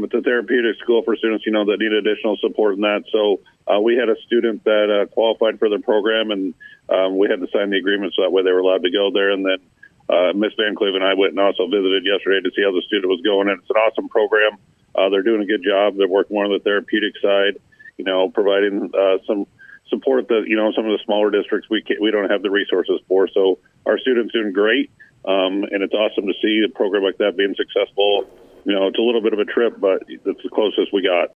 It's a therapeutic school for students, that need additional support in that. So we had a student that qualified for the program, and we had to sign the agreement so that way they were allowed to go there. And then Miss Van Cleve and I went and also visited yesterday to see how the student was going. And it's an awesome program. They're doing a good job. They're working more on the therapeutic side, providing some support that, some of the smaller districts we don't have the resources for. So our students doing great. And it's awesome to see a program like that being successful. It's a little bit of a trip, but it's the closest we got.